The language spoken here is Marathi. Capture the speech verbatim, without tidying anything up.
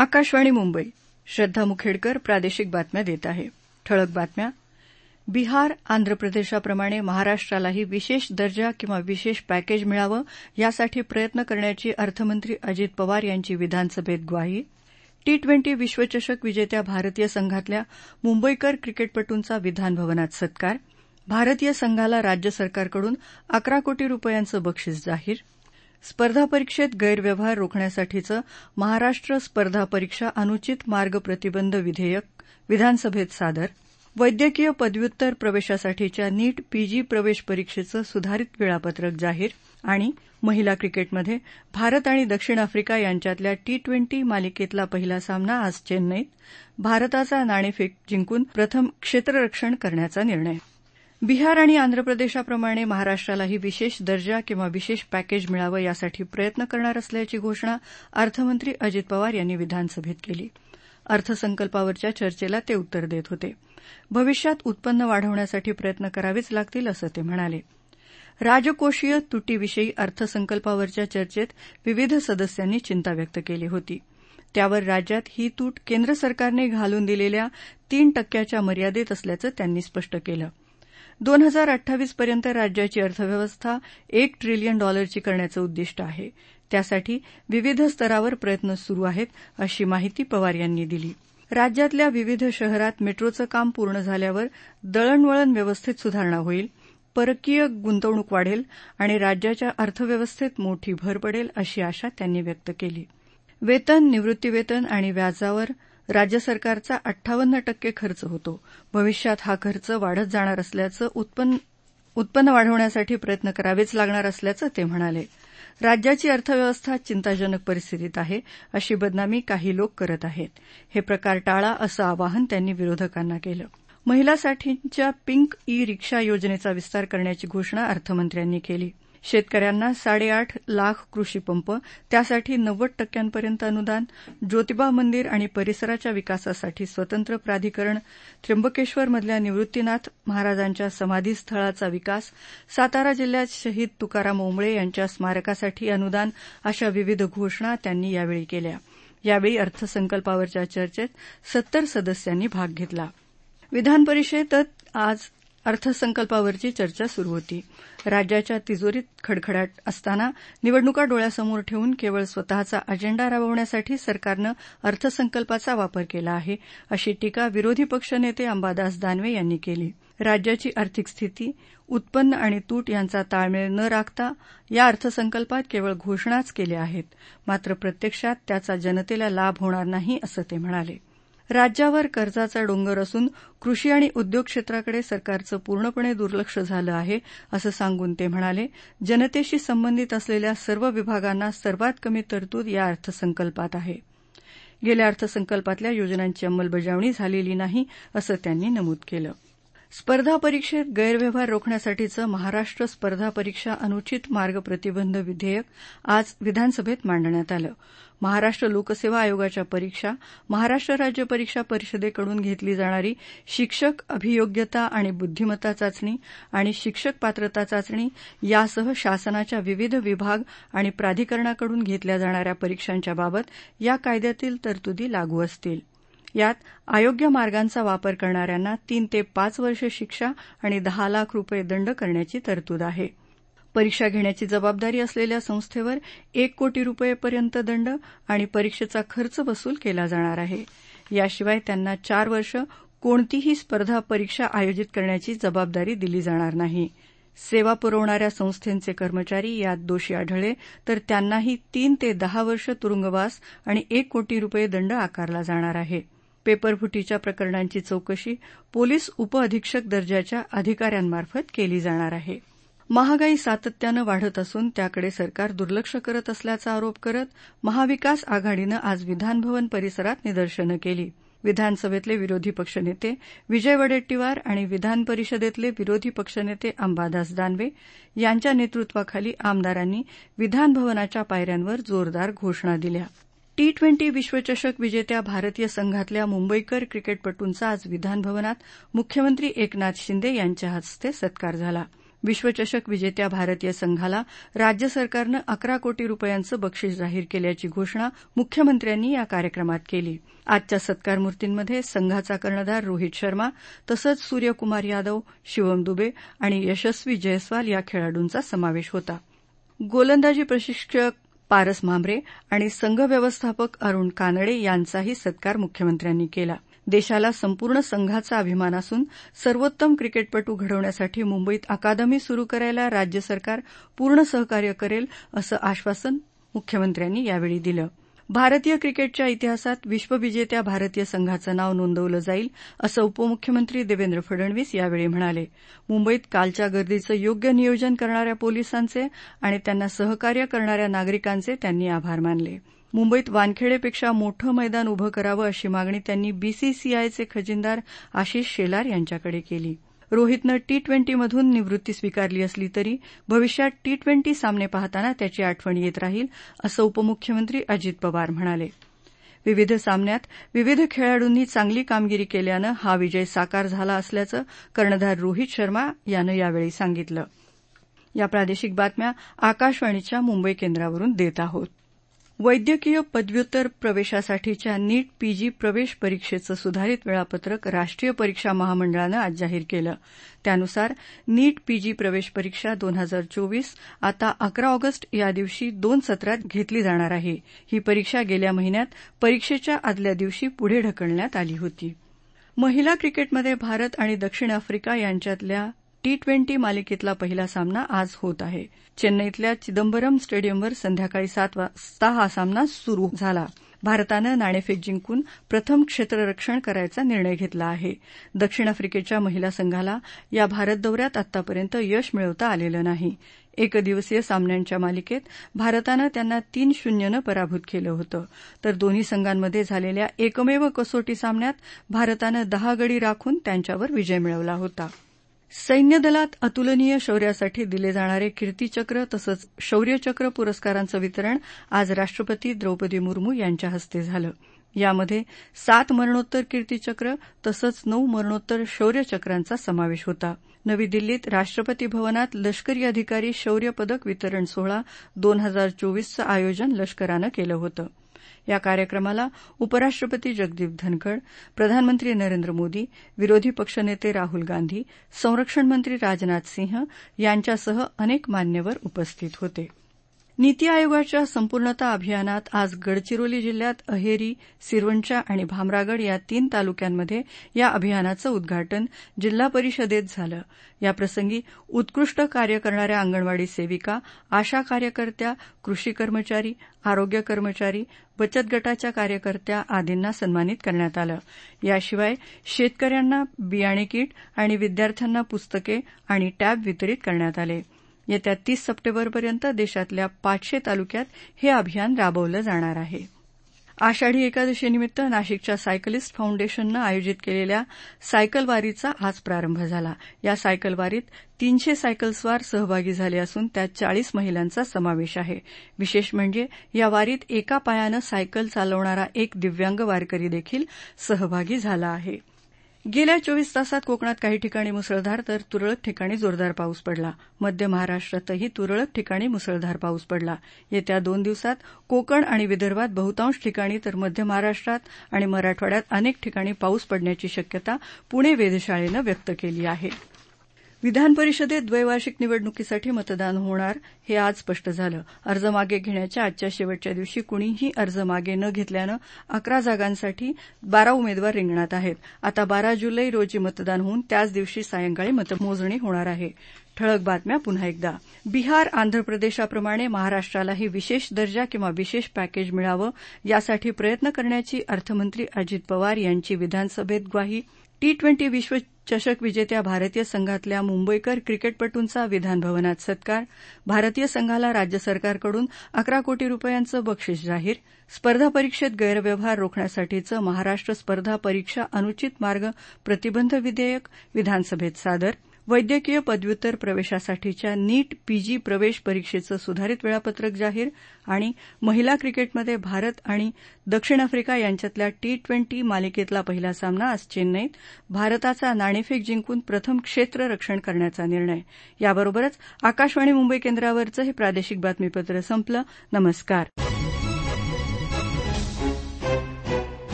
आकाशवाणी मुंबई. श्रद्धा मुखेडकर प्रादेशिक बातम्या देत आहे. ठळक बातम्या. बिहार, आंध्र प्रदेशाप्रमाणे महाराष्ट्रालाही विशेष दर्जा किंवा विशेष पॅकेज मिळावं यासाठी प्रयत्न करण्याची अर्थमंत्री अजित पवार यांची विधानसभेत ग्वाही. टी ट्वेंटी विश्वचषक विजेत्या भारतीय संघातल्या मुंबईकर क्रिकेटपटूंचा विधानभवनात सत्कार. भारतीय संघाला राज्य सरकारकडून अकरा कोटी रुपयांचं बक्षीस जाहीर. स्पर्धा परीक्षेत गैरव्यवहार रोखण्यासाठीचं महाराष्ट्र स्पर्धा परीक्षा अनुचित मार्ग प्रतिबंध विधेयक विधानसभेत सादर. वैद्यकीय पदव्युत्तर प्रवेशासाठीच्या नीट पीजी प्रवेश परीक्षेचं सुधारित वेळापत्रक जाहीर. आणि महिला क्रिकेटमध्ये भारत आणि दक्षिण आफ्रिका यांच्यातल्या टी ट्वेंटी मालिकेतला पहिला सामना आज चेन्नईत. भारताचा नाणेफेक जिंकून प्रथम क्षेत्ररक्षण करण्याचा निर्णय. बिहार आणि आंध्र प्रदेशाप्रमाणे महाराष्ट्रालाही विशेष दर्जा किंवा विशेष पॅकेज मिळावं यासाठी प्रयत्न करणार असल्याची घोषणा अर्थमंत्री अजित पवार यांनी विधानसभेत केली. अर्थसंकल्पावरच्या चर्चेला ते उत्तर देत होते. भविष्यात उत्पन्न वाढवण्यासाठी प्रयत्न करावेच लागतील असं ते म्हणाले. राजकोषीय तुटीविषयी अर्थसंकल्पावरच्या चर्चेत विविध सदस्यांनी चिंता व्यक्त केली होती. त्यावर राज्यात ही तूट केंद्र सरकारने घालून दिलेल्या तीन टक्क्याच्या मर्यादेत असल्याचं त्यांनी स्पष्ट केलं. दोन हजार अठ्ठावीस पर्यंत राज्याची अर्थव्यवस्था एक ट्रिलियन डॉलरची करण्याचं उद्दिष्ट आहे. त्यासाठी विविध स्तरावर प्रयत्न सुरू आहेत, अशी माहिती पवार यांनी दिली. राज्यातल्या विविध शहरात मेट्रोचं काम पूर्ण झाल्यावर दळणवळण व्यवस्थेत सुधारणा होईल, परकीय गुंतवणूक वाढेल आणि राज्याच्या अर्थव्यवस्थेत मोठी भर पडेल, अशी आशा त्यांनी व्यक्त केली. वेतन, निवृत्तीवेतन आणि व्याजावर राज्य सरकारचा अठ्ठावन्न टक्के खर्च होतो. भविष्यात हा खर्च वाढत जाणार असल्याचं उत्पन्न उत्पन्न वाढवण्यासाठी प्रयत्न करावेच लागणार असल्याचं ते म्हणाले. राज्याची अर्थव्यवस्था चिंताजनक परिस्थितीत आहे, अशी बदनामी काही लोक करत आहेत. हे प्रकार टाळा, असं आवाहन त्यांनी विरोधकांना केलं. महिलांसाठीच्या पिंक ई रिक्षा योजनेचा विस्तार करण्याची घोषणा अर्थमंत्र्यांनी केली. शेतकऱ्यांना साडेआठ लाख कृषीपंप, त्यासाठी नव्वद टक्क्यांपर्यंत अनुदान, ज्योतिबा मंदिर आणि परिसराच्या विकासासाठी स्वतंत्र प्राधिकरण, त्र्यंबकेश्वरमधल्या निवृत्तीनाथ महाराजांच्या समाधीस्थळाचा विकास, सातारा जिल्ह्यात शहीद तुकाराम ओंबळे यांच्या स्मारकासाठी अनुदान, अशा विविध घोषणा त्यांनी यावेळी केल्या. यावेळी अर्थसंकल्पावरच्या चर्चेत सत्तर सदस्यांनी भाग घेतला. विधानपरिषदेत आज अर्थसंकल्पावरची चर्चा सुरू होती. राज्याच्या तिजोरीत खडखडाट असताना निवडणुका डोळ्यासमोर ठेवून केवळ स्वतःचा अजेंडा राबवण्यासाठी सरकारनं अर्थसंकल्पाचा वापर केला आहे, अशी टीका विरोधी पक्षनेते अंबादास दानवे यांनी केली. राज्याची आर्थिक स्थिती, उत्पन्न आणि तूट यांचा ताळमेळ न राखता या अर्थसंकल्पात केवळ घोषणाच केल्या आहेत, मात्र प्रत्यक्षात त्याचा जनतेला लाभ होणार नाही, असं ते म्हणाले. राज्यावर कर्जाचा डोंगर असून कृषी आणि उद्योग क्षेत्राकडे सरकारचं पूर्णपणे दुर्लक्ष झालं आहे, असं सांगून ते म्हणाले, जनतेशी संबंधित असलेल्या सर्व विभागांना सर्वात कमी तरतूद या अर्थसंकल्पात आहे. गेल्या अर्थसंकल्पातल्या योजनांची अंमलबजावणी झालेली नाही, असं त्यांनी नमूद केलं. स्पर्धा परीक्षेत गैरव्यवहार रोखण्यासाठीचं महाराष्ट्र स्पर्धा परीक्षा अनुचित मार्ग प्रतिबंध विधेयक आज विधानसभेत मांडण्यात आलं. महाराष्ट्र लोकसेवा आयोगाच्या परीक्षा, महाराष्ट्र राज्य परीक्षा परिषदेकडून घेतली जाणारी शिक्षक अभियोग्यता आणि बुद्धिमत्ता चाचणी आणि शिक्षक पात्रता चाचणी यासह शासनाच्या विविध विभाग आणि प्राधिकरणाकडून घेतल्या जाणाऱ्या परीक्षांच्या बाबत या कायद्यातील तरतुदी लागू असतील. यात अयोग्य मार्गांचा वापर करणाऱ्यांना तीन ते पाच वर्षे शिक्षा आणि दहा लाख रुपये दंड करण्याची तरतूद आहे. परीक्षा घेण्याची जबाबदारी असलेल्या संस्थेवर एक कोटी रुपयेपर्यंत दंड आणि परीक्षेचा खर्च वसूल केला जाणार आहे. याशिवाय त्यांना चार वर्ष कोणतीही स्पर्धा परीक्षा आयोजित करण्याची जबाबदारी दिली जाणार नाही. सेवा पुरवणाऱ्या संस्थेचे कर्मचारी यात दोषी आढळले तर त्यांनाही तीन ते दहा वर्ष तुरुंगवास आणि एक कोटी रुपये दंड आकारला जाणार आहे. पेपरफुटीच्या प्रकरणांची चौकशी पोलीस उपअधीक्षक दर्जाच्या अधिकाऱ्यांमार्फत केली जाणार आहे. महागाई सातत्यानं वाढत असून त्याकडे सरकार दुर्लक्ष करत असल्याचा आरोप करत महाविकास आघाडीनं आज विधानभवन परिसरात निदर्शनं केली. विधानसभेतले विरोधी पक्षनेते विजय वडेट्टीवार आणि विधान परिषदेतले विरोधी पक्षनेते अंबादास दानवे यांच्या नेतृत्वाखाली आमदारांनी विधानभवनाच्या पायऱ्यांवर जोरदार घोषणा दिल्या. टी ट्वेंटी विश्वचषक विजेत्या भारतीय संघातल्या मुंबईकर क्रिकेटपटूंचा आज विधानभवनात मुख्यमंत्री एकनाथ शिंदे यांच्या हस्ते सत्कार झाला. विश्वचषक विजेत्या भारतीय संघाला राज्य सरकारनं अकरा कोटी रुपयांचं बक्षीस जाहीर केल्याची घोषणा मुख्यमंत्र्यांनी या कार्यक्रमात केली. आजच्या सत्कारमूर्तींमध्ये संघाचा कर्णधार रोहित शर्मा तसंच सूर्यकुमार यादव, शिवम दुबे आणि यशस्वी जयस्वाल या खेळाडूंचा समावेश होता. गोलंदाजी प्रशिक्षक पारस म्हांबरे आणि संघ व्यवस्थापक अरुण कानडे यांचाही सत्कार मुख्यमंत्र्यांनी केला. देशाला संपूर्ण संघाचा अभिमान असून सर्वोत्तम क्रिकेटपटू घडवण्यासाठी मुंबईत अकादमी सुरू करायला राज्य सरकार पूर्ण सहकार्य करेल असं आश्वासन मुख्यमंत्र्यांनी यावेळी दिलं. भारतीय क्रिकेटच्या इतिहासात विश्वविजेत्या भारतीय संघाचं नाव नोंदवलं जाईल असं उपमुख्यमंत्री देवेंद्र फडणवीस यावेळी म्हणाले. मुंबईत कालच्या गर्दीचं योग्य नियोजन करणाऱ्या पोलिसांचे आणि त्यांना सहकार्य करणाऱ्या नागरिकांचे त्यांनी आभार मानले. मुंबईत वानखेडेपेक्षा मोठं मैदान उभं करावं अशी मागणी त्यांनी बीसीसीआयचे खजिनदार आशिष शेलार यांच्याकडे केली. रोहितनं टी ट्वेंटीमधून निवृत्ती स्वीकारली असली तरी भविष्यात टी ट्वेंटी सामने पाहताना त्याची आठवण येत राहील असं उपमुख्यमंत्री अजित पवार म्हणाले. विविध सामन्यात विविध खेळाडूंनी चांगली कामगिरी केल्यानं हा विजय साकार झाला असल्याचं कर्णधार रोहित शर्मा यानं यावेळी सांगितलं. या प्रादेशिक बातम्या आकाशवाणीच्या मुंबई केंद्रावरून देत आहोत. वैद्यकीय पदव्युत्तर प्रवेशासाठीच्या नीट पीजी प्रवेश परीक्षेचं सुधारित वेळापत्रक राष्ट्रीय परीक्षा महामंडळानं आज जाहीर केलं. त्यानुसार नीट पीजी प्रवेश परीक्षा दोन हजार चोवीस आता अकरा ऑगस्ट या दिवशी दोन सत्रात घेतली जाणार आहे. ही परीक्षा गेल्या महिन्यात परीक्षेच्या आदल्या दिवशी पुढे ढकलण्यात आली होती. महिला क्रिकेटमध्ये भारत आणि दक्षिण आफ्रिका यांच्यातल्या टी ट्वेंटी मालिकेतला पहिला सामना आज होत आहे. चेन्नईतल्या चिदंबरम स्टेडियमवर संध्याकाळी सात वाजता हा सामना सुरू झाला. भारतानं नाणेफेक जिंकून प्रथम क्षेत्ररक्षण करायचा निर्णय घेतला आहे. दक्षिण आफ्रिकेच्या महिला संघाला या भारत दौऱ्यात आतापर्यंत यश मिळवता आलेलं नाही. एकदिवसीय सामन्यांच्या मालिकेत भारतानं त्यांना तीन शून्यनं पराभूत केलं होतं, तर दोन्ही संघांमध्ये झालेल्या एकमेव कसोटी सामन्यात भारतानं दहा गडी राखून त्यांच्यावर विजय मिळवला होता. सैन्य दलात अतुलनीय शौर्यासाठी दिले जाणारे कीर्तीचक्र तसंच शौर्यचक्र पुरस्कारांचं वितरण आज राष्ट्रपती द्रौपदी मुर्मू यांच्या हस्ते झालं. यामध्ये सात मरणोत्तर कीर्तीचक्र तसंच नऊ मरणोत्तर शौर्यचक्रांचा समावेश होता. नवी दिल्लीत राष्ट्रपती भवनात लष्करी अधिकारी शौर्य पदक वितरण सोहळा दोन हजार चोवीसचं आयोजन लष्करानं केलं होतं. या कार्यक्रमाला उपराष्ट्रपती जगदीप धनखड, प्रधानमंत्री नरेंद्र मोदी, विरोधी पक्षनेते राहुल गांधी, संरक्षण मंत्री राजनाथ सिंह यांच्यासह अनेक मान्यवर उपस्थित होते. नीती आयोगाच्या संपूर्णता अभियानात आज गडचिरोली जिल्ह्यात अहेरी, सिरवंचा आणि भामरागड या तीन तालुक्यांमध्ये या अभियानाचं उद्घाटन जिल्हा परिषदेत झालं. याप्रसंगी उत्कृष्ट कार्य करणाऱ्या अंगणवाडी सेविका, आशा कार्यकर्त्या, कृषी कर्मचारी, आरोग्य कर्मचारी, बचत गटाच्या कार्यकर्त्या आदींना सन्मानित करण्यात आलं. याशिवाय शेतकऱ्यांना बियाणे किट आणि विद्यार्थ्यांना पुस्तके आणि टॅब वितरित करण्यात आले. येत्या तीस सप्टेंबरपर्यंत देशातल्या पाचशे तालुक्यात हे अभियान राबवलं जाणार आहे. आषाढी एकादशीनिमित्त नाशिकच्या सायकलिस्ट फाउंडेशननं आयोजित केलेल्या सायकल वारीचा आज प्रारंभ झाला. या सायकल वारीत तीनशे सायकलस्वार सहभागी झाले असून त्यात चाळीस महिलांचा समावेश आहे. विशेष म्हणजे या वारीत एका पायानं सायकल चालवणारा एक दिव्यांग वारकरी देखील सहभागी झाला आहे. गेल्या चोवीस तासात कोकणात काही ठिकाणी मुसळधार तर तुरळक ठिकाणी जोरदार पाऊस पडला. मध्य महाराष्ट्रातही तुरळक ठिकाणी मुसळधार पाऊस पडला. येत्या दोन दिवसात कोकण आणि विदर्भात बहुतांश ठिकाणी तर मध्य महाराष्ट्रात आणि मराठवाड्यात अनेक ठिकाणी पाऊस पडण्याची शक्यता पुणे वेधशाळेनं व्यक्त केली आहे. विधान परिषदेत द्वैवार्षिक निवडणुकीसाठी मतदान होणार हे आज स्पष्ट झालं. अर्ज मागे घेण्याच्या आजच्या शेवटच्या दिवशी कुणीही अर्ज मागे न घेतल्यानं अकरा जागांसाठी बारा उमेदवार रिंगणात आहेत. आता बारा जुलै रोजी मतदान होऊन त्याच दिवशी सायंकाळी मतमोजणी होणार आहे. ठळक बातम्या पुन्हा एकदा. बिहार, आंध्र प्रदेशाप्रमाणे महाराष्ट्रालाही विशेष दर्जा किंवा विशेष पॅकेज मिळावं यासाठी प्रयत्न करण्याची अर्थमंत्री अजित पवार यांची विधानसभेत ग्वाही. टी ट्वेंटी विश्वचषक विजेत्या भारतीय संघातल्या मुंबईकर क्रिकेटपटूंचा विधानभवनात सत्कार. भारतीय संघाला राज्य सरकारकडून अकरा कोटी रुपयांचं बक्षीस जाहीर. स्पर्धा परीक्षेत गैरव्यवहार रोखण्यासाठीचं महाराष्ट्र स्पर्धा परीक्षा अनुचित मार्ग प्रतिबंध विधेयक विधानसभेत सादर. वैद्यकीय पदव्युत्तर प्रवेशासाठीच्या नीट पीजी प्रवेश परीक्षेचं सुधारित वेळापत्रक जाहीर आणि महिला क्रिकेटमध्ये भारत आणि दक्षिण आफ्रिका यांच्यातल्या टी ट्वेंटी मालिकेतला पहिला सामना आज चेन्नईत भारताचा नाणेफेक जिंकून प्रथम क्षेत्ररक्षण करण्याचा निर्णय. याबरोबरच आकाशवाणी मुंबई केंद्रावरचं हे प्रादेशिक बातमीपत्र संपलं. नमस्कार.